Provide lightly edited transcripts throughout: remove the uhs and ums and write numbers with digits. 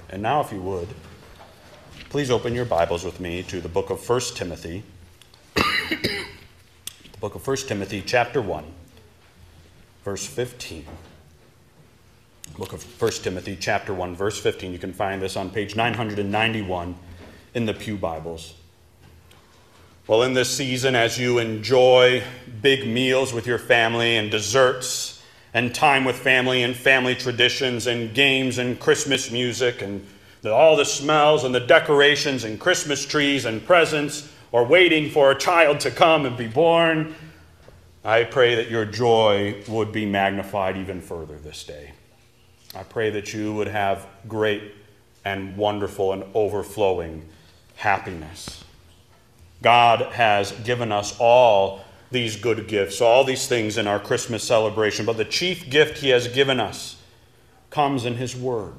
And now, if you would, please open your Bibles with me to the book of 1 Timothy. The book of 1 Timothy, chapter 1, verse 15. Book of 1 Timothy, chapter 1, verse 15. You can find this on page 991 in the Pew Bibles. Well, in this season, as you enjoy big meals with your family and desserts and time with family and family traditions and games and Christmas music and all the smells and the decorations and Christmas trees and presents, or waiting for a child to come and be born, I pray that your joy would be magnified even further this day. I pray that you would have great and wonderful and overflowing happiness. God has given us all these good gifts, all these things in our Christmas celebration, but the chief gift he has given us comes in his word.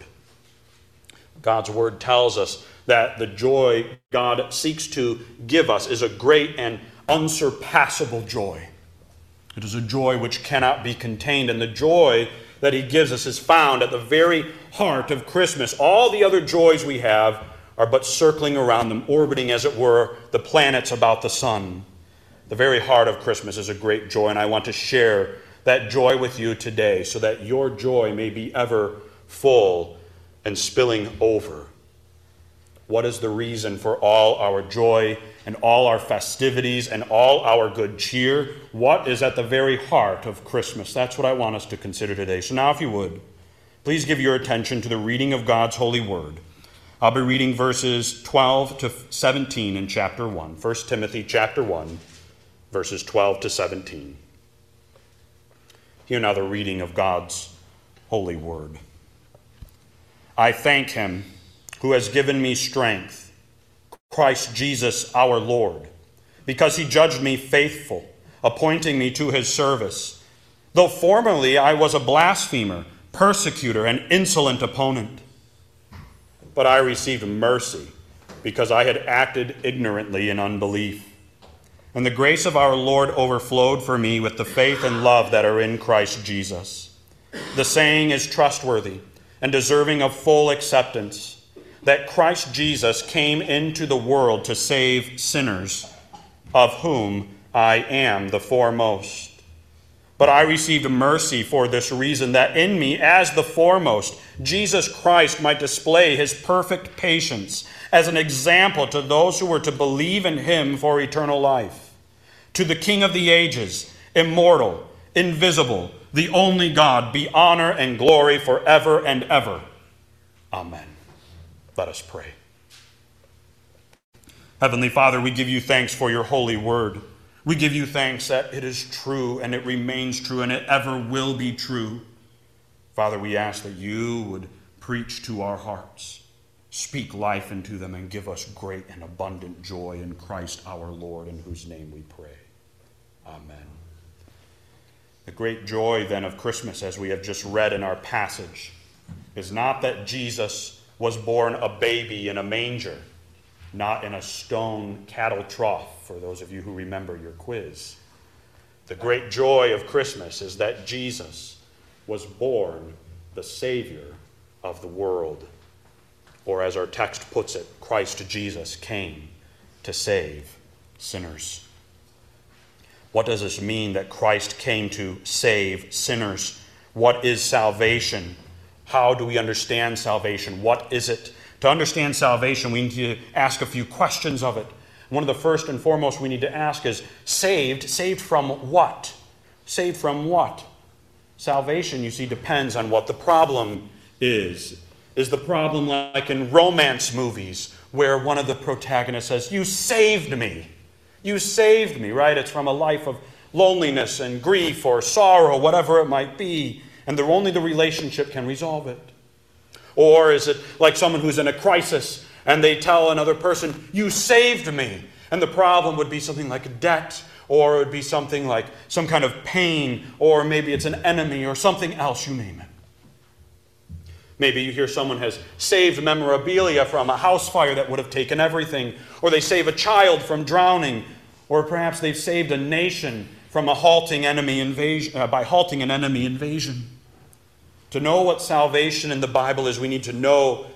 God's word tells us that the joy God seeks to give us is a great and unsurpassable joy. It is a joy which cannot be contained, and the joy that he gives us is found at the very heart of Christmas. All the other joys we have are but circling around them, orbiting, as it were, the planets about the sun. The very heart of Christmas is a great joy, and I want to share that joy with you today so that your joy may be ever full and spilling over. What is the reason for all our joy and all our festivities and all our good cheer? What is at the very heart of Christmas? That's what I want us to consider today. So now, if you would, please give your attention to the reading of God's holy word. I'll be reading verses 12 to 17 in chapter 1. 1 Timothy chapter 1, verses 12 to 17. Hear now the reading of God's holy word. I thank him who has given me strength, Christ Jesus our Lord, because he judged me faithful, appointing me to his service. Though formerly I was a blasphemer, persecutor, and insolent opponent. But I received mercy because I had acted ignorantly in unbelief. And the grace of our Lord overflowed for me with the faith and love that are in Christ Jesus. The saying is trustworthy and deserving of full acceptance, that Christ Jesus came into the world to save sinners, of whom I am the foremost. But I received mercy for this reason, that in me, as the foremost, Jesus Christ might display his perfect patience as an example to those who were to believe in him for eternal life. To the King of the ages, immortal, invisible, the only God, be honor and glory forever and ever. Amen. Let us pray. Heavenly Father, we give you thanks for your holy word. We give you thanks that it is true and it remains true and it ever will be true. Father, we ask that you would preach to our hearts, speak life into them, and give us great and abundant joy in Christ our Lord, in whose name we pray. Amen. The great joy then of Christmas, as we have just read in our passage, is not that Jesus was born a baby in a manger, not in a stone cattle trough, for those of you who remember your quiz. The great joy of Christmas is that Jesus was born the Savior of the world. Or as our text puts it, Christ Jesus came to save sinners. What does this mean that Christ came to save sinners? What is salvation? How do we understand salvation? What is it? To understand salvation, we need to ask a few questions of it. One of the first and foremost we need to ask is, saved from what? Saved from what? Salvation, you see, depends on what the problem is. Is the problem like in romance movies where one of the protagonists says, "You saved me. You saved me," right? It's from a life of loneliness and grief or sorrow, whatever it might be, and only the relationship can resolve it. Or is it like someone who's in a crisis and they tell another person, "You saved me," and the problem would be something like a debt, or it would be something like some kind of pain, or maybe it's an enemy or something else, you name it. Maybe you hear someone has saved memorabilia from a house fire that would have taken everything, or they save a child from drowning, or perhaps they've saved a nation from a halting enemy invasion, by halting an enemy invasion. To know what salvation in the Bible is, we need to know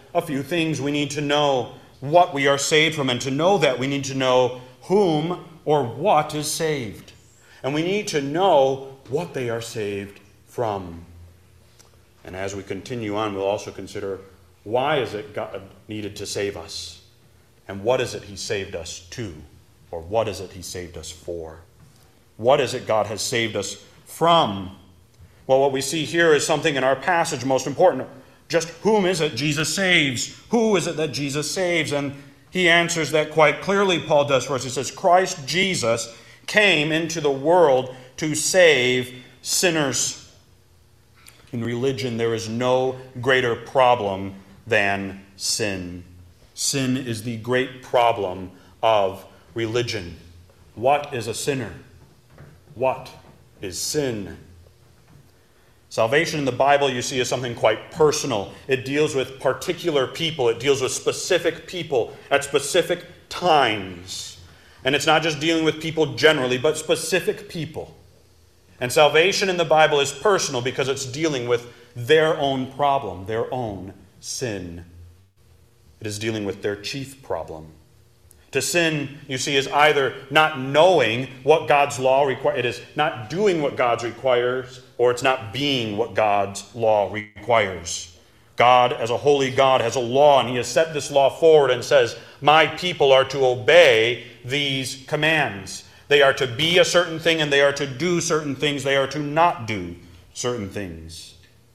a few things. We need to know what we are saved from, and to know that we need to know whom or what is saved. And we need to know what they are saved from. And as we continue on, we'll also consider, why is it God needed to save us? And what is it He saved us to? Or what is it He saved us for? What is it God has saved us from? Well, what we see here is something in our passage most important. Just whom is it Jesus saves? Who is it that Jesus saves? And he answers that quite clearly, Paul does for us. He says, Christ Jesus came into the world to save sinners. In religion, there is no greater problem than sin. Sin is the great problem of religion. What is a sinner? What is sin? Salvation in the Bible, you see, is something quite personal. It deals with particular people. It deals with specific people at specific times. And it's not just dealing with people generally, but specific people. And salvation in the Bible is personal because it's dealing with their own problem, their own sin. It is dealing with their chief problem. To sin, you see, is either not knowing what God's law requires, it is not doing what God requires, or it's not being what God's law requires. God, as a holy God, has a law, and He has set this law forward and says, my people are to obey these commands. They are to be a certain thing, and they are to do certain things. They are to not do certain things.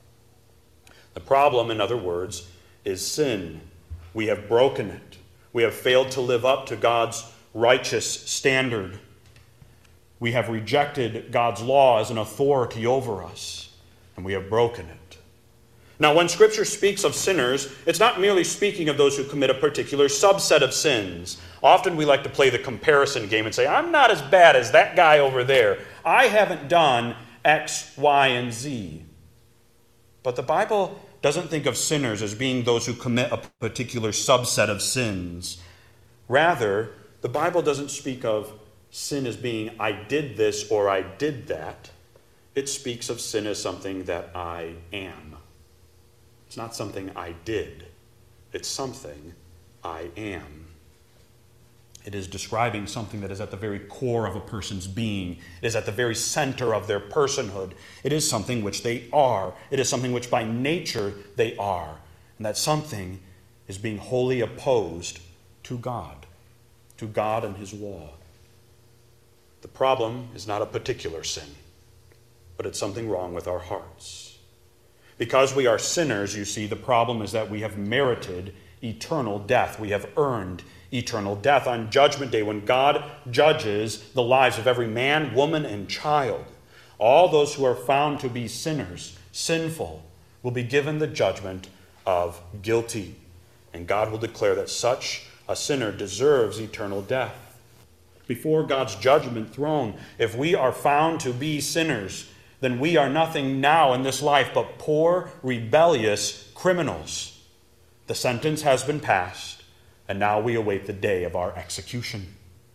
The problem, in other words, is sin. We have broken it. We have failed to live up to God's righteous standard. We have rejected God's law as an authority over us, and we have broken it. Now, when Scripture speaks of sinners, it's not merely speaking of those who commit a particular subset of sins. Often we like to play the comparison game and say, I'm not as bad as that guy over there. I haven't done X, Y, and Z. But the Bible doesn't think of sinners as being those who commit a particular subset of sins. Rather, the Bible doesn't speak of sin as being, I did this or I did that. It speaks of sin as something that I am. It's not something I did. It's something I am. It is describing something that is at the very core of a person's being. It is at the very center of their personhood. It is something which they are. It is something which by nature they are. And that something is being wholly opposed to God and His law. The problem is not a particular sin, but it's something wrong with our hearts. Because we are sinners, you see, the problem is that we have merited eternal death. We have earned eternal death on Judgment Day when God judges the lives of every man, woman, and child. All those who are found to be sinners, sinful, will be given the judgment of guilty. And God will declare that such a sinner deserves eternal death. Before God's judgment throne, if we are found to be sinners, then we are nothing now in this life but poor, rebellious criminals. The sentence has been passed, and now we await the day of our execution.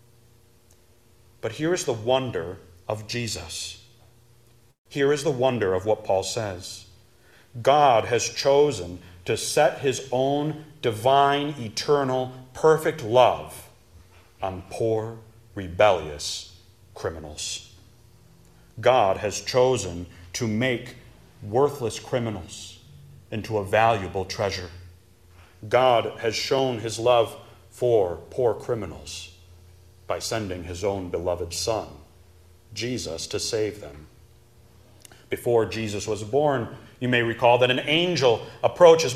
But here is the wonder of Jesus. Here is the wonder of what Paul says. God has chosen to set His own divine, eternal, perfect love on poor, rebellious criminals. God has chosen to make worthless criminals into a valuable treasure. God has shown His love for poor criminals by sending His own beloved Son, Jesus, to save them. Before Jesus was born, you may recall that an angel approaches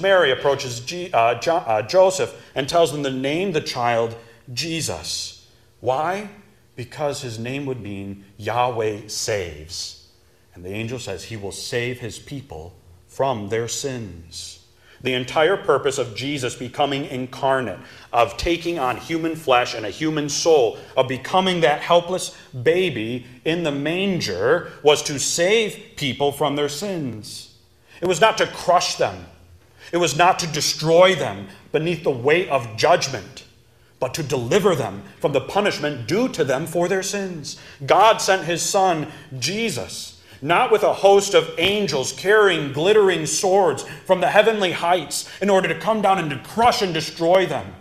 Joseph and tells them to name the child Jesus. Why? Because his name would mean Yahweh saves. And the angel says He will save His people from their sins. The entire purpose of Jesus becoming incarnate, of taking on human flesh and a human soul, of becoming that helpless baby in the manger, was to save people from their sins. It was not to crush them. It was not to destroy them beneath the weight of judgment, but to deliver them from the punishment due to them for their sins. God sent His Son, Jesus. not with a host of angels carrying glittering swords from the heavenly heights in order to come down and to crush and destroy them.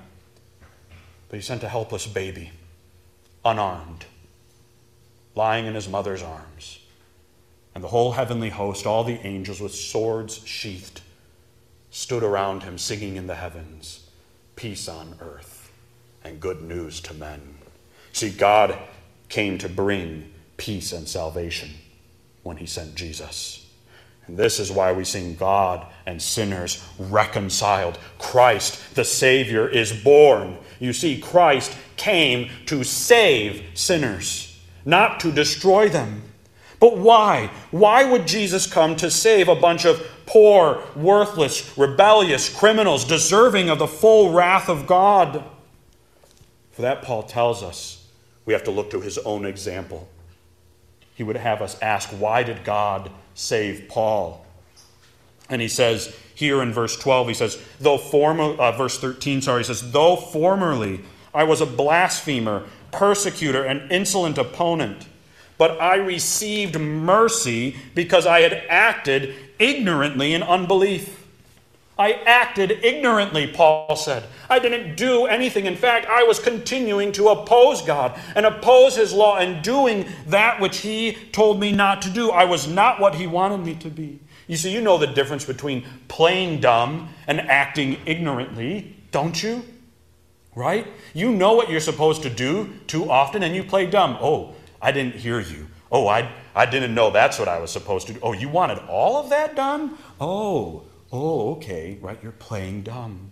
But he sent a helpless baby, unarmed, lying in his mother's arms. And the whole heavenly host, all the angels with swords sheathed, stood around him singing in the heavens, peace on earth and good news to men. See, God came to bring peace and salvation when he sent Jesus. And this is why we sing God and sinners reconciled. Christ, the Savior, is born. You see, Christ came to save sinners, not to destroy them. But why? Why would Jesus come to save a bunch of poor, worthless, rebellious criminals deserving of the full wrath of God? For that, Paul tells us, we have to look to his own example. He would have us ask, why did God save Paul? And he says here in verse 12, he says, verse 13, he says, though formerly I was a blasphemer, persecutor, and insolent opponent, but I received mercy because I had acted ignorantly in unbelief. I acted ignorantly, Paul said. I didn't do anything. In fact, I was continuing to oppose God and oppose his law and doing that which he told me not to do. I was not what he wanted me to be. You see, you know the difference between playing dumb and acting ignorantly, don't you? Right? You know what you're supposed to do too often and you play dumb. Oh, I didn't hear you. Oh, I didn't know that's what I was supposed to do. Oh, you wanted all of that done? Oh, okay, right, you're playing dumb.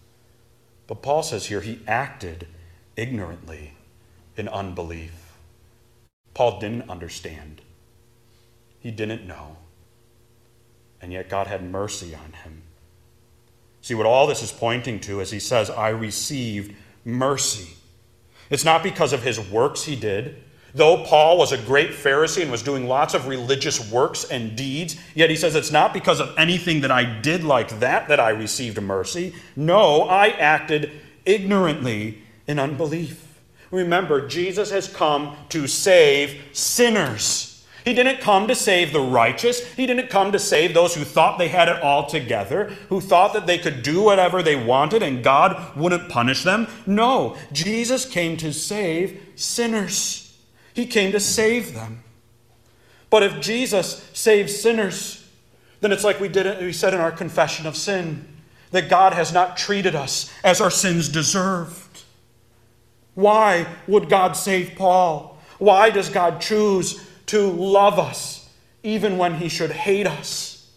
But Paul says here he acted ignorantly in unbelief. Paul didn't understand. He didn't know. And yet God had mercy on him. See, what all this is pointing to is he says, I received mercy. It's not because of his works he did. Though Paul was a great Pharisee and was doing lots of religious works and deeds, yet he says it's not because of anything that I did like that I received mercy. No, I acted ignorantly in unbelief. Remember, Jesus has come to save sinners. He didn't come to save the righteous. He didn't come to save those who thought they had it all together, who thought that they could do whatever they wanted and God wouldn't punish them. No, Jesus came to save sinners. He came to save them. But if Jesus saves sinners, then it's like we said in our confession of sin, that God has not treated us as our sins deserved. Why would God save Paul? Why does God choose to love us even when he should hate us?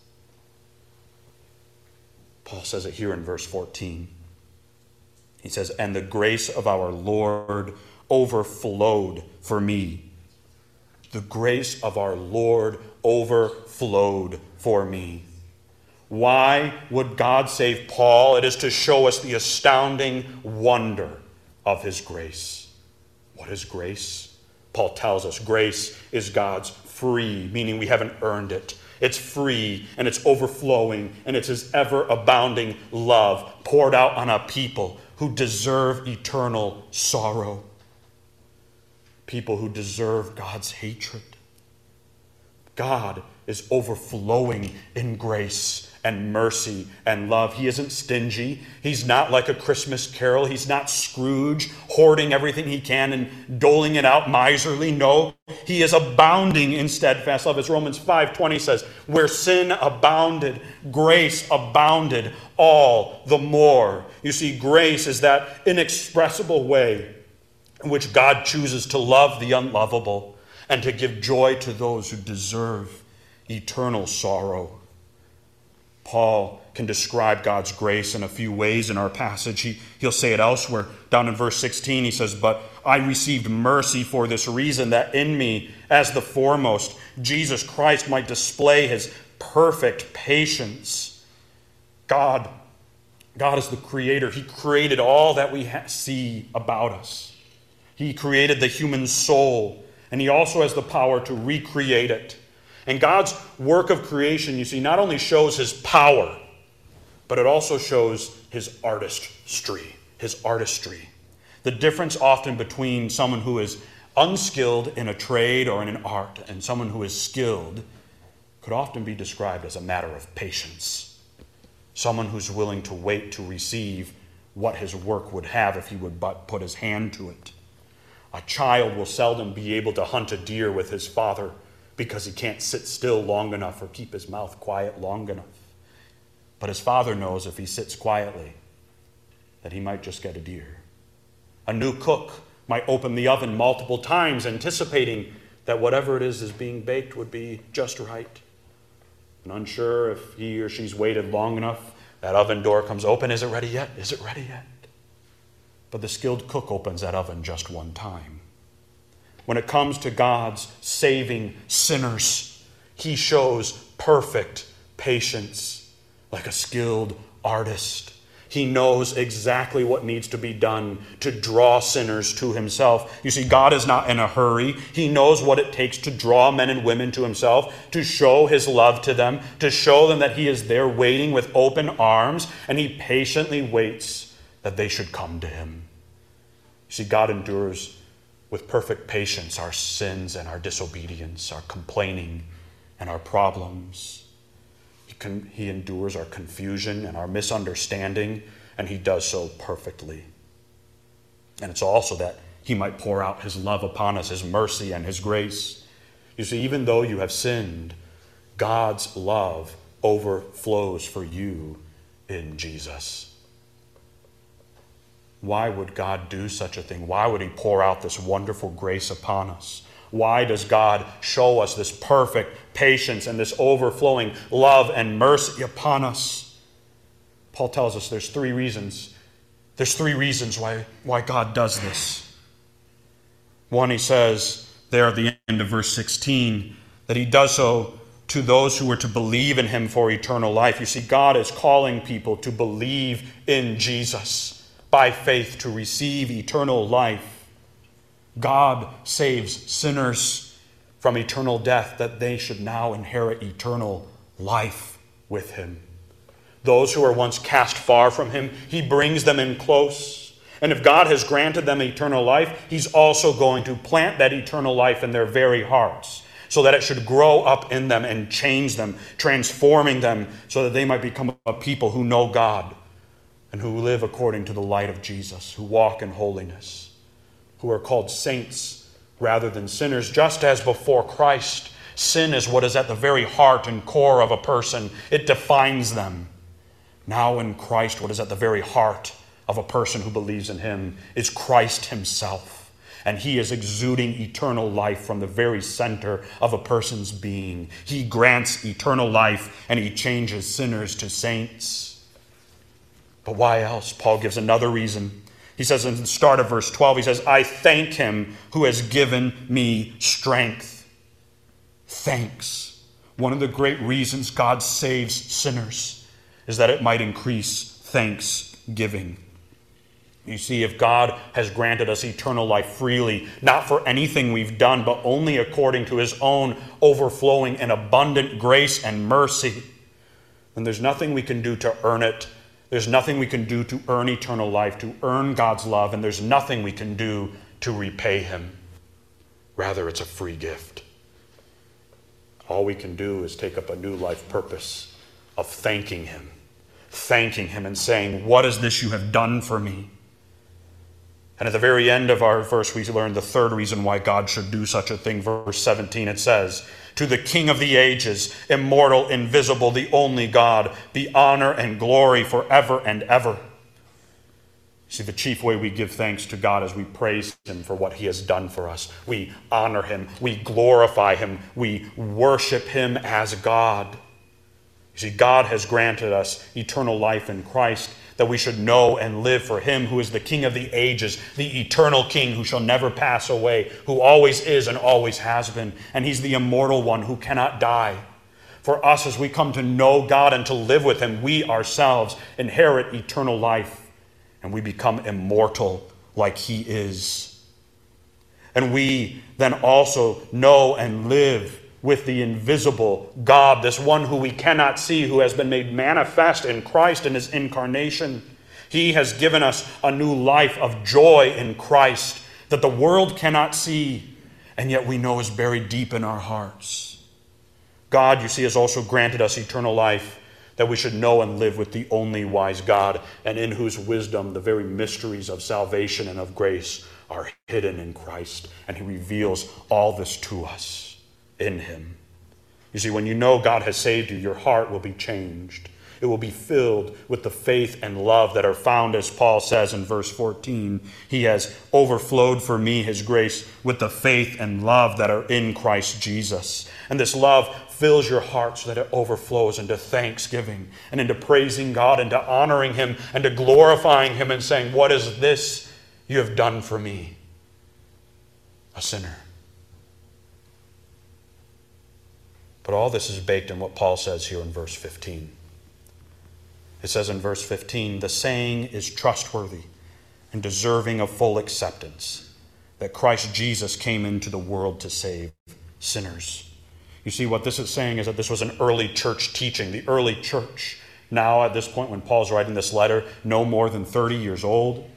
Paul says it here in verse 14. He says, and the grace of our Lord overflowed for me. The grace of our Lord overflowed for me. Why would God save Paul? It is to show us the astounding wonder of his grace. What is grace? Paul tells us grace is God's free, meaning we haven't earned it. It's free and it's overflowing and it's his ever-abounding love poured out on a people who deserve eternal sorrow. People who deserve God's hatred. God is overflowing in grace and mercy and love. He isn't stingy. He's not like a Christmas Carol. He's not Scrooge, hoarding everything he can and doling it out miserly. No, he is abounding in steadfast love. As Romans 5:20 says, where sin abounded, grace abounded all the more. You see, grace is that inexpressible way in which God chooses to love the unlovable and to give joy to those who deserve eternal sorrow. Paul can describe God's grace in a few ways in our passage. He'll say it elsewhere. Down in verse 16, he says, but I received mercy for this reason, that in me, as the foremost, Jesus Christ might display his perfect patience. God is the creator. He created all that we see about us. He created the human soul, and he also has the power to recreate it. And God's work of creation, you see, not only shows his power, but it also shows his artistry. The difference often between someone who is unskilled in a trade or in an art and someone who is skilled could often be described as a matter of patience. Someone who's willing to wait to receive what his work would have if he would but put his hand to it. A child will seldom be able to hunt a deer with his father because he can't sit still long enough or keep his mouth quiet long enough. But his father knows if he sits quietly that he might just get a deer. A new cook might open the oven multiple times, anticipating that whatever it is being baked would be just right. And unsure if he or she's waited long enough, that oven door comes open. Is it ready yet? Is it ready yet? But the skilled cook opens that oven just one time. When it comes to God's saving sinners, he shows perfect patience like a skilled artist. He knows exactly what needs to be done to draw sinners to himself. You see, God is not in a hurry. He knows what it takes to draw men and women to himself, to show his love to them, to show them that he is there waiting with open arms, and he patiently waits that they should come to him. You see, God endures with perfect patience our sins and our disobedience, our complaining and our problems. He endures our confusion and our misunderstanding, and he does so perfectly. And it's also that he might pour out his love upon us, his mercy and his grace. You see, even though you have sinned, God's love overflows for you in Jesus. Why would God do such a thing? Why would he pour out this wonderful grace upon us? Why does God show us this perfect patience and this overflowing love and mercy upon us? Paul tells us there's three reasons. There's three reasons why God does this. One, he says there at the end of verse 16, that he does so to those who were to believe in him for eternal life. You see, God is calling people to believe in Jesus by faith to receive eternal life. God saves sinners from eternal death that they should now inherit eternal life with him. Those who were once cast far from him, he brings them in close. And if God has granted them eternal life, he's also going to plant that eternal life in their very hearts so that it should grow up in them and change them, transforming them so that they might become a people who know God and who live according to the light of Jesus, who walk in holiness, who are called saints rather than sinners, just as before Christ, sin is what is at the very heart and core of a person. It defines them. Now in Christ, what is at the very heart of a person who believes in him is Christ himself. And he is exuding eternal life from the very center of a person's being. He grants eternal life and he changes sinners to saints. But why else? Paul gives another reason. He says in the start of verse 12, he says, I thank him who has given me strength. Thanks. One of the great reasons God saves sinners is that it might increase thanksgiving. You see, if God has granted us eternal life freely, not for anything we've done, but only according to his own overflowing and abundant grace and mercy, then there's nothing we can do to earn it. There's nothing we can do to earn eternal life, to earn God's love, and there's nothing we can do to repay him. Rather, it's a free gift. All we can do is take up a new life purpose of thanking him and saying, what is this you have done for me? And at the very end of our verse, we learn the third reason why God should do such a thing. Verse 17, it says, to the King of the ages, immortal, invisible, the only God, be honor and glory forever and ever. See, the chief way we give thanks to God is we praise him for what he has done for us. We honor him. We glorify him. We worship him as God. You see, God has granted us eternal life in Christ, that we should know and live for him who is the King of the ages, the eternal King who shall never pass away, who always is and always has been. And he's the immortal one who cannot die. For us, as we come to know God and to live with him, we ourselves inherit eternal life, and we become immortal like he is. And we then also know and live with the invisible God, this one who we cannot see, who has been made manifest in Christ in his incarnation. He has given us a new life of joy in Christ that the world cannot see, and yet we know is buried deep in our hearts. God, you see, has also granted us eternal life, that we should know and live with the only wise God, and in whose wisdom the very mysteries of salvation and of grace are hidden in Christ. And he reveals all this to us in him. You see, when you know God has saved you, your heart will be changed. It will be filled with the faith and love that are found, as Paul says in verse 14. He has overflowed for me his grace with the faith and love that are in Christ Jesus. And this love fills your heart so that it overflows into thanksgiving and into praising God and to honoring him and to glorifying him and saying, what is this you have done for me, a sinner? But all this is baked in what Paul says here in verse 15. It says in verse 15, the saying is trustworthy and deserving of full acceptance, that Christ Jesus came into the world to save sinners. You see, what this is saying is that this was an early church teaching. The early church, now at this point when Paul's writing this letter, no more than 30 years old.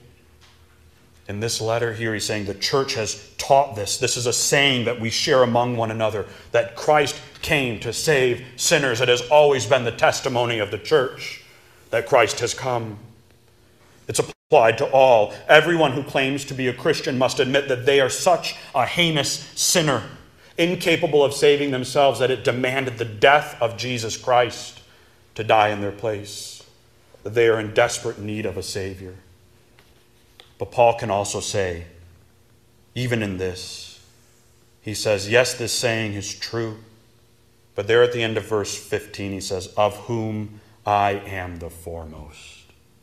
In this letter here, he's saying the church has taught this. This is a saying that we share among one another, that Christ came to save sinners. It has always been the testimony of the church that Christ has come. It's applied to all. Everyone who claims to be a Christian must admit that they are such a heinous sinner, incapable of saving themselves, that it demanded the death of Jesus Christ to die in their place, that they are in desperate need of a Savior. But Paul can also say, even in this, he says, yes, this saying is true. But there at the end of verse 15, he says, of whom I am the foremost.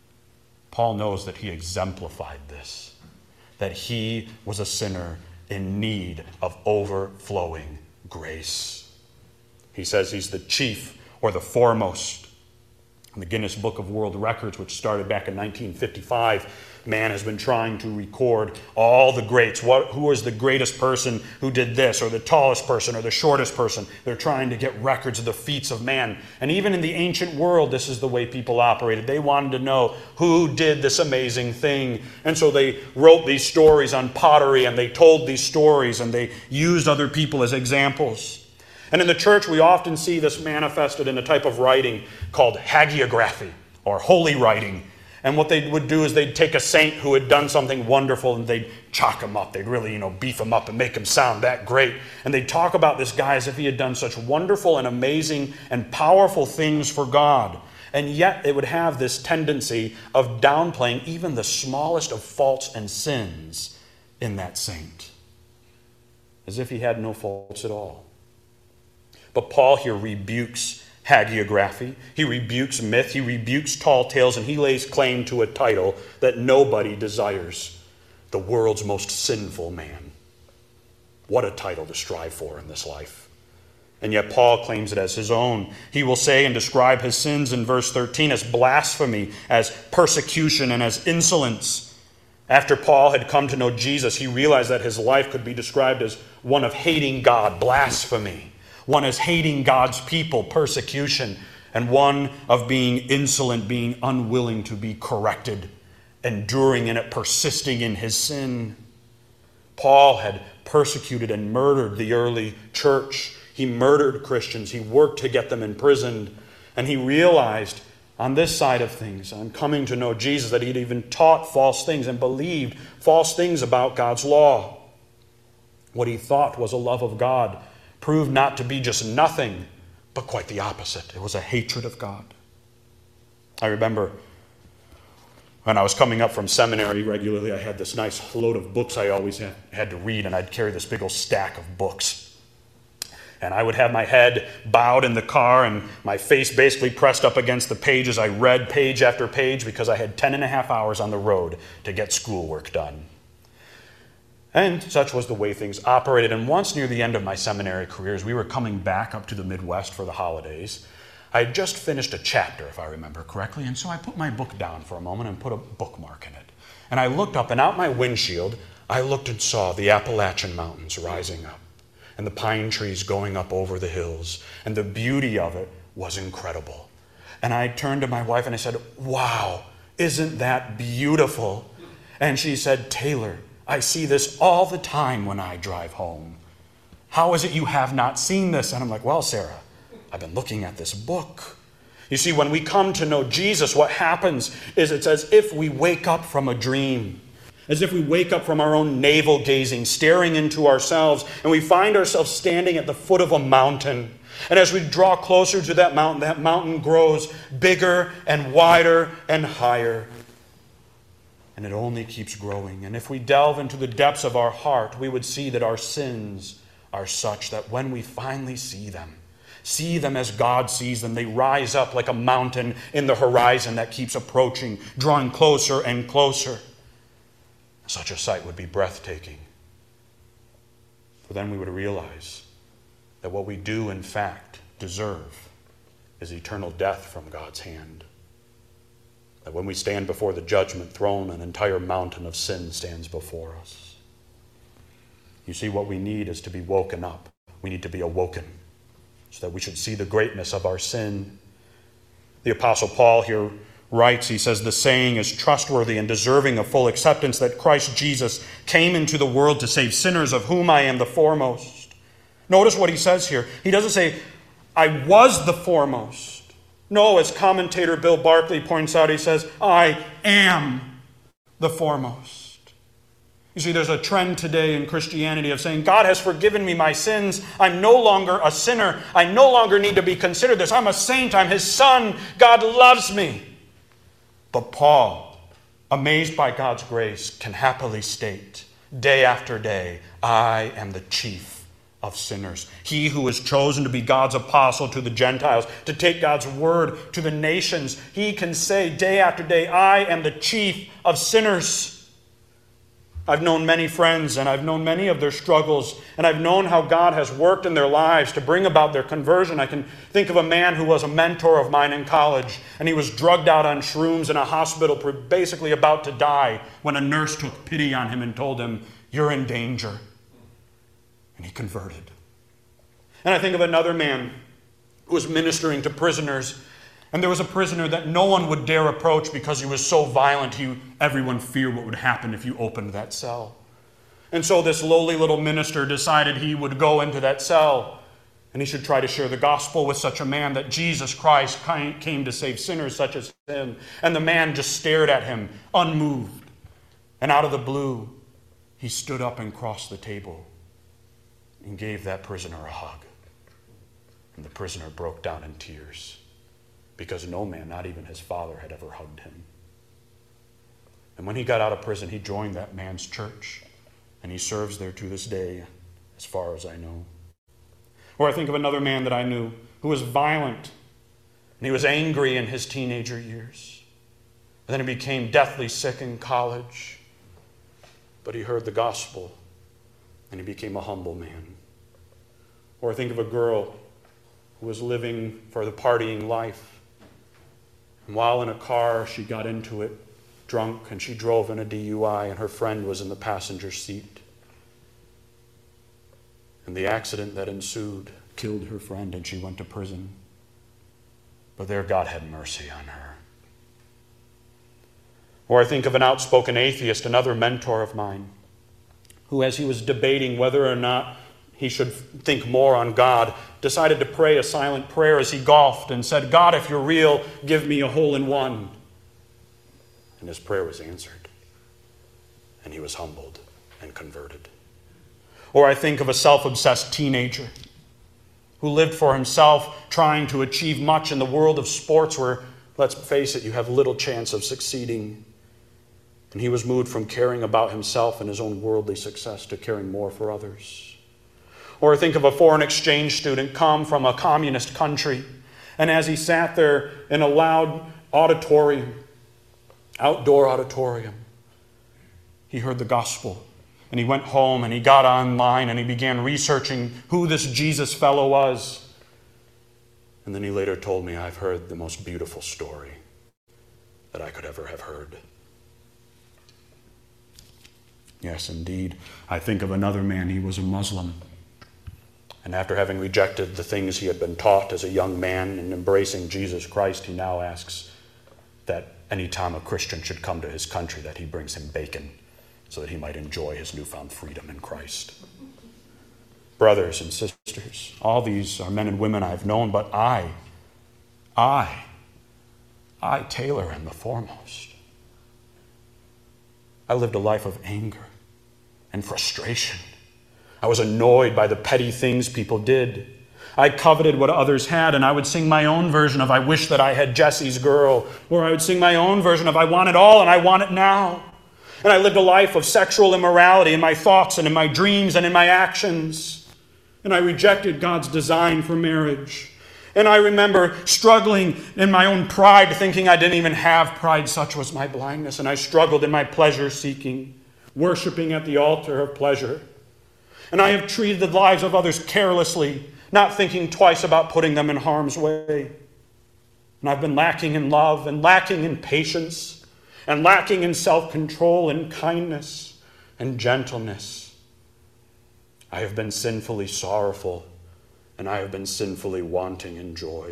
Paul knows that he exemplified this, that he was a sinner in need of overflowing grace. He says he's the chief or the foremost. In the Guinness Book of World Records, which started back in 1955, man has been trying to record all the greats. Who was the greatest person who did this, or the tallest person, or the shortest person? They're trying to get records of the feats of man. And even in the ancient world, this is the way people operated. They wanted to know who did this amazing thing. And so they wrote these stories on pottery, and they told these stories, and they used other people as examples. And in the church, we often see this manifested in a type of writing called hagiography, or holy writing. And what they would do is they'd take a saint who had done something wonderful and they'd chalk him up. They'd really, beef him up and make him sound that great. And they'd talk about this guy as if he had done such wonderful and amazing and powerful things for God. And yet it would have this tendency of downplaying even the smallest of faults and sins in that saint, as if he had no faults at all. But Paul here rebukes hagiography. He rebukes myth. He rebukes tall tales, and he lays claim to a title that nobody desires: the world's most sinful man. What a title to strive for in this life. And yet Paul claims it as his own. He will say and describe his sins in verse 13 as blasphemy, as persecution, and as insolence. After Paul had come to know Jesus, he realized that his life could be described as one of hating God, blasphemy. One is hating God's people, persecution, and one of being insolent, being unwilling to be corrected, enduring in it, persisting in his sin. Paul had persecuted and murdered the early church. He murdered Christians. He worked to get them imprisoned. And he realized on this side of things, on coming to know Jesus, that he'd even taught false things and believed false things about God's law. What he thought was a love of God proved not to be just nothing, but quite the opposite. It was a hatred of God. I remember when I was coming up from seminary regularly, I had this nice load of books I always had to read, and I'd carry this big old stack of books. And I would have my head bowed in the car and my face basically pressed up against the pages. I read page after page because I had 10.5 hours on the road to get schoolwork done. And such was the way things operated. And once near the end of my seminary career, as we were coming back up to the Midwest for the holidays, I had just finished a chapter, if I remember correctly, and so I put my book down for a moment and put a bookmark in it. And I looked up, and out my windshield, I looked and saw the Appalachian Mountains rising up, and the pine trees going up over the hills, and the beauty of it was incredible. And I turned to my wife and I said, "Wow, isn't that beautiful?" And she said, "Taylor, I see this all the time when I drive home. How is it you have not seen this?" And I'm like, "Well, Sarah, I've been looking at this book. You see, when we come to know Jesus, what happens is it's as if we wake up from a dream. As if we wake up from our own navel-gazing, staring into ourselves, and we find ourselves standing at the foot of a mountain. And as we draw closer to that mountain grows bigger and wider and higher. And it only keeps growing. And if we delve into the depths of our heart, we would see that our sins are such that when we finally see them as God sees them, they rise up like a mountain in the horizon that keeps approaching, drawing closer and closer. Such a sight would be breathtaking. For then we would realize that what we do, in fact, deserve is eternal death from God's hand. That when we stand before the judgment throne, an entire mountain of sin stands before us. You see, what we need is to be woken up. We need to be awoken so that we should see the greatness of our sin. The Apostle Paul here writes, he says, the saying is trustworthy and deserving of full acceptance that Christ Jesus came into the world to save sinners, of whom I am the foremost. Notice what he says here. He doesn't say, I was the foremost. No, as commentator Bill Barclay points out, he says, I am the foremost. You see, there's a trend today in Christianity of saying, God has forgiven me my sins. I'm no longer a sinner. I no longer need to be considered this. I'm a saint. I'm his son. God loves me. But Paul, amazed by God's grace, can happily state, day after day, I am the chief of sinners. He who is chosen to be God's apostle to the Gentiles, to take God's word to the nations, he can say day after day, I am the chief of sinners. I've known many friends, and I've known many of their struggles, and I've known how God has worked in their lives to bring about their conversion. I can think of a man who was a mentor of mine in college, and he was drugged out on shrooms in a hospital, basically about to die, when a nurse took pity on him and told him, you're in danger. And he converted. And I think of another man who was ministering to prisoners, and there was a prisoner that no one would dare approach because he was so violent, everyone feared what would happen if you opened that cell. And so this lowly little minister decided he would go into that cell and he should try to share the gospel with such a man, that Jesus Christ came to save sinners such as him. And the man just stared at him, unmoved. And out of the blue, he stood up and crossed the table and gave that prisoner a hug. And the prisoner broke down in tears, because no man, not even his father, had ever hugged him. And when he got out of prison, he joined that man's church, and he serves there to this day, as far as I know. Or I think of another man that I knew who was violent, and he was angry in his teenager years. And then he became deathly sick in college, but he heard the gospel, and he became a humble man. Or I think of a girl who was living for the partying life. And while in a car, she got into it drunk, and she drove in a DUI, and her friend was in the passenger seat. And the accident that ensued killed her friend, and she went to prison. But there God had mercy on her. Or I think of an outspoken atheist, another mentor of mine, who, as he was debating whether or not he should think more on God, decided to pray a silent prayer as he golfed and said, God, if you're real, give me a hole-in-one. And his prayer was answered. And he was humbled and converted. Or I think of a self-obsessed teenager who lived for himself, trying to achieve much in the world of sports where, let's face it, you have little chance of succeeding. And he was moved from caring about himself and his own worldly success to caring more for others. Or think of a foreign exchange student come from a communist country, and as he sat there in a loud auditorium, outdoor auditorium, he heard the gospel, and he went home and he got online and he began researching who this Jesus fellow was. And then he later told me, I've heard the most beautiful story that I could ever have heard. Yes, indeed. I think of another man, he was a Muslim. And after having rejected the things he had been taught as a young man and embracing Jesus Christ, he now asks that any time a Christian should come to his country, that he brings him bacon so that he might enjoy his newfound freedom in Christ. Brothers and sisters, sisters. All these are men and women I've known, but I, Taylor, am the foremost. I lived a life of anger and frustration. I was annoyed by the petty things people did. I coveted what others had, and I would sing my own version of I wish that I had Jesse's girl, or I would sing my own version of I want it all and I want it now. And I lived a life of sexual immorality in my thoughts and in my dreams and in my actions. And I rejected God's design for marriage. And I remember struggling in my own pride, thinking I didn't even have pride. Such was my blindness. And I struggled in my pleasure-seeking, worshiping at the altar of pleasure. And I have treated the lives of others carelessly, not thinking twice about putting them in harm's way. And I've been lacking in love and lacking in patience and lacking in self-control and kindness and gentleness. I have been sinfully sorrowful, and I have been sinfully wanting in joy.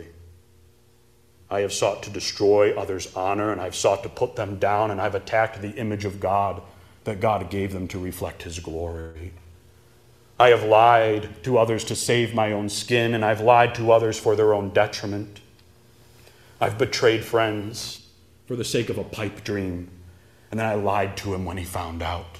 I have sought to destroy others' honor, and I've sought to put them down, and I've attacked the image of God that God gave them to reflect His glory. I have lied to others to save my own skin, and I've lied to others for their own detriment. I've betrayed friends for the sake of a pipe dream, and then I lied to him when he found out.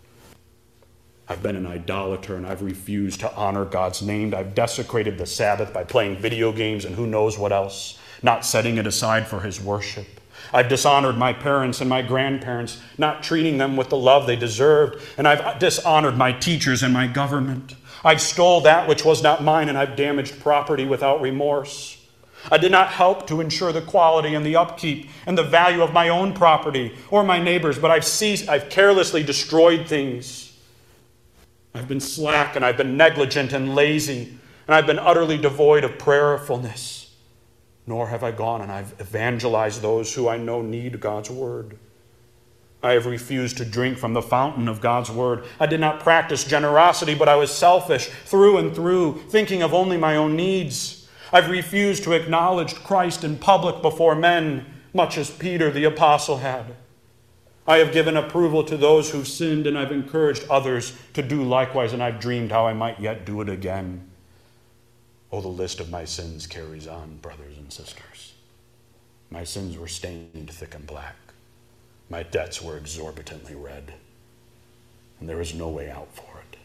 I've been an idolater, and I've refused to honor God's name. I've desecrated the Sabbath by playing video games and who knows what else, not setting it aside for His worship. I've dishonored my parents and my grandparents, not treating them with the love they deserved, and I've dishonored my teachers and my government. I've stole that which was not mine, and I've damaged property without remorse. I did not help to ensure the quality and the upkeep and the value of my own property or my neighbors, but I've carelessly destroyed things. I've been slack, and I've been negligent and lazy, and I've been utterly devoid of prayerfulness. Nor have I gone and I've evangelized those who I know need God's word. I have refused to drink from the fountain of God's word. I did not practice generosity, but I was selfish through and through, thinking of only my own needs. I've refused to acknowledge Christ in public before men, much as Peter the apostle had. I have given approval to those who've sinned, and I've encouraged others to do likewise, and I've dreamed how I might yet do it again. Oh, the list of my sins carries on, brothers and sisters. My sins were stained thick and black. My debts were exorbitantly red, and there is no way out for it.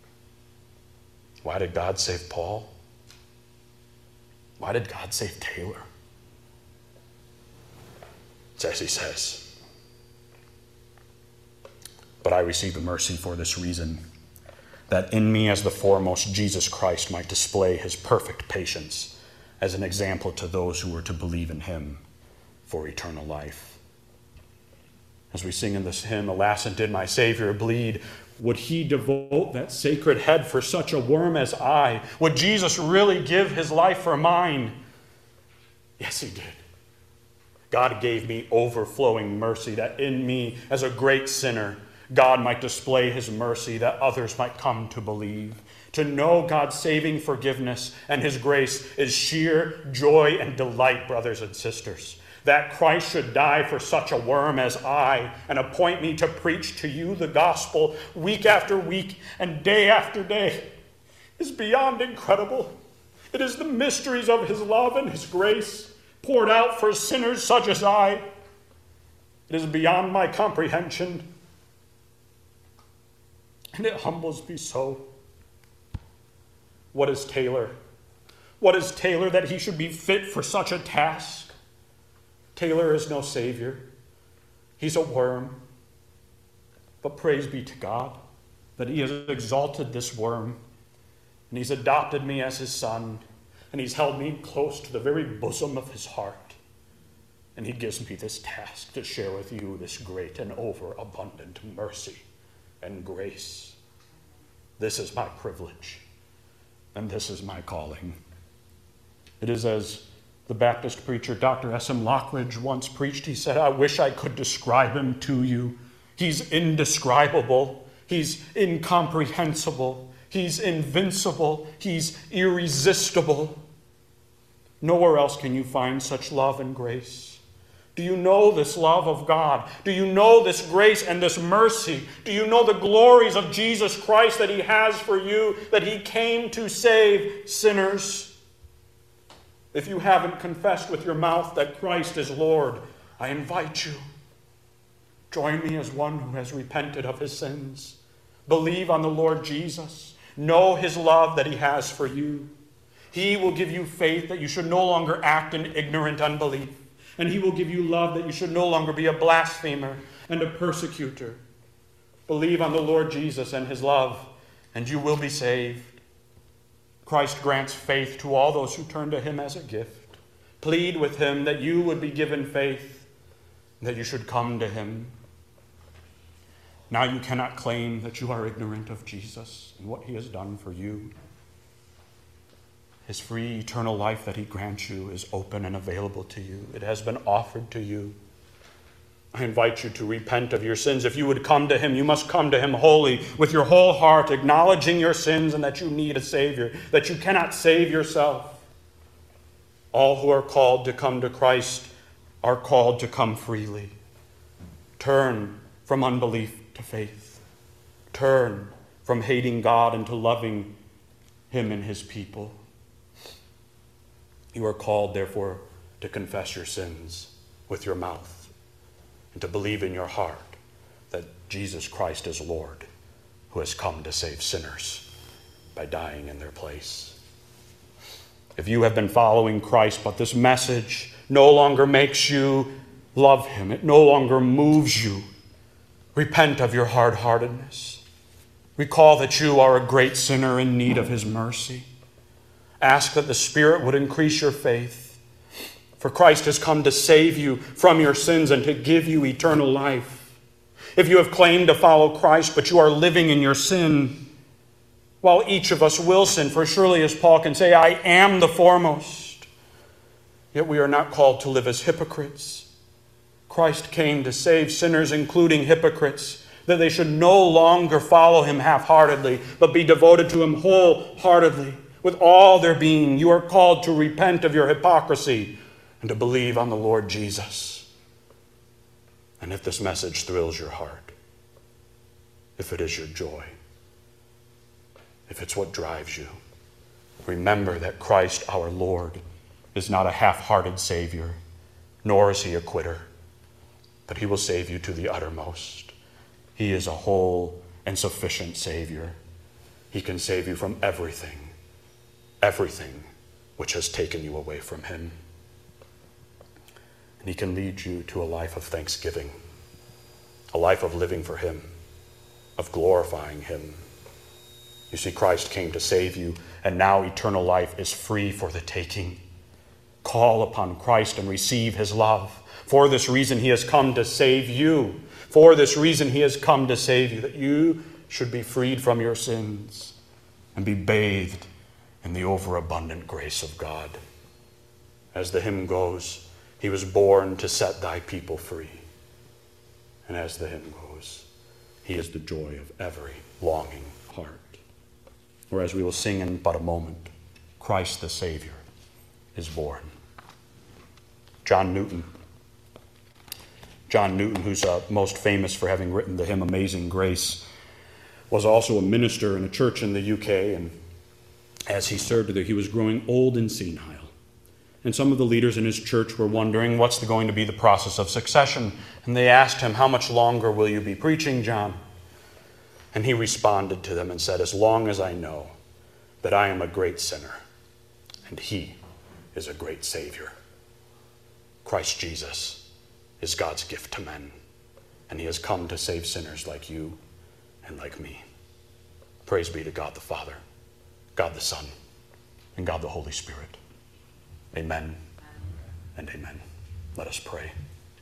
Why did God save Paul? Why did God save Taylor? It's as he says. But I received mercy for this reason, that in me as the foremost Jesus Christ might display His perfect patience as an example to those who were to believe in Him for eternal life. As we sing in this hymn, alas, and did my Savior bleed, would He devote that sacred head for such a worm as I? Would Jesus really give His life for mine? Yes, He did. God gave me overflowing mercy, that in me, as a great sinner, God might display His mercy, that others might come to believe. To know God's saving forgiveness and His grace is sheer joy and delight, brothers and sisters. That Christ should die for such a worm as I and appoint me to preach to you the gospel week after week and day after day is beyond incredible. It is the mysteries of His love and His grace poured out for sinners such as I. It is beyond my comprehension, and it humbles me so. What is Taylor? What is Taylor that he should be fit for such a task? Taylor is no savior. He's a worm. But praise be to God that He has exalted this worm, and He's adopted me as His son, and He's held me close to the very bosom of His heart. And He gives me this task to share with you this great and overabundant mercy and grace. This is my privilege, and this is my calling. It is as the Baptist preacher Dr. S.M. Lockridge once preached. He said, I wish I could describe Him to you. He's indescribable. He's incomprehensible. He's invincible. He's irresistible. Nowhere else can you find such love and grace. Do Do you know this love of God? Do you know this grace and this mercy? Do you know the glories of Jesus Christ that he has for you, that he came to save sinners? If you haven't confessed with your mouth that Christ is Lord, I invite you. Join me as one who has repented of his sins. Believe on the Lord Jesus. Know his love that he has for you. He will give you faith that you should no longer act in ignorant unbelief. And he will give you love that you should no longer be a blasphemer and a persecutor. Believe on the Lord Jesus and his love, and you will be saved. Christ grants faith to all those who turn to him as a gift. Plead with him that you would be given faith, that you should come to him. Now you cannot claim that you are ignorant of Jesus and what he has done for you. His free eternal life that he grants you is open and available to you. It has been offered to you. I invite you to repent of your sins. If you would come to him, you must come to him wholly, with your whole heart, acknowledging your sins and that you need a Savior, that you cannot save yourself. All who are called to come to Christ are called to come freely. Turn from unbelief to faith. Turn from hating God into loving him and his people. You are called, therefore, to confess your sins with your mouth and to believe in your heart that Jesus Christ is Lord, who has come to save sinners by dying in their place. If you have been following Christ, but this message no longer makes you love him, it no longer moves you, repent of your hard-heartedness. Recall that you are a great sinner in need of his mercy. Ask that the Spirit would increase your faith. For Christ has come to save you from your sins and to give you eternal life. If you have claimed to follow Christ, but you are living in your sin, while each of us will sin, for surely as Paul can say, I am the foremost. Yet we are not called to live as hypocrites. Christ came to save sinners, including hypocrites, that they should no longer follow him half-heartedly, but be devoted to him wholeheartedly. With all their being, you are called to repent of your hypocrisy and to believe on the Lord Jesus. And if this message thrills your heart, if it is your joy, if it's what drives you, remember that Christ our Lord is not a half-hearted Savior, nor is he a quitter, but he will save you to the uttermost. He is a whole and sufficient Savior. He can save you from everything which has taken you away from him. And he can lead you to a life of thanksgiving, a life of living for him, of glorifying him. You see, Christ came to save you, and now eternal life is free for the taking. Call upon Christ and receive his love. For this reason he has come to save you. For this reason he has come to save you, that you should be freed from your sins and be bathed in the overabundant grace of God. As the hymn goes, he was born to set thy people free. And as the hymn goes, he is the joy of every longing heart. Or as we will sing in but a moment, Christ the Savior is born. John Newton, who's most famous for having written the hymn Amazing Grace, was also a minister in a church in the UK, and as he served there, he was growing old and senile. And some of the leaders in his church were wondering what's going to be the process of succession. And they asked him, how much longer will you be preaching, John? And he responded to them and said, as long as I know that I am a great sinner and he is a great Savior. Christ Jesus is God's gift to men, and he has come to save sinners like you and like me. Praise be to God the Father, God the Son, and God the Holy Spirit. Amen and amen. Let us pray.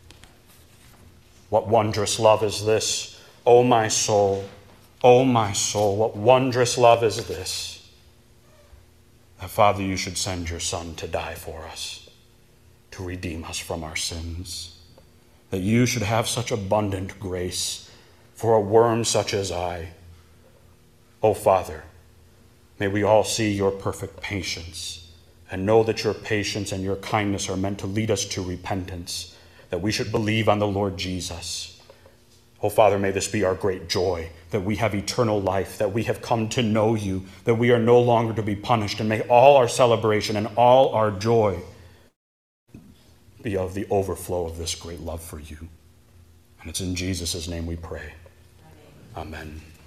What wondrous love is this, O my soul, what wondrous love is this, that, Father, you should send your Son to die for us, to redeem us from our sins, that you should have such abundant grace for a worm such as I. O Father, may we all see your perfect patience and know that your patience and your kindness are meant to lead us to repentance, that we should believe on the Lord Jesus. Oh, Father, may this be our great joy, that we have eternal life, that we have come to know you, that we are no longer to be punished, and may all our celebration and all our joy be of the overflow of this great love for you. And it's in Jesus' name we pray. Amen.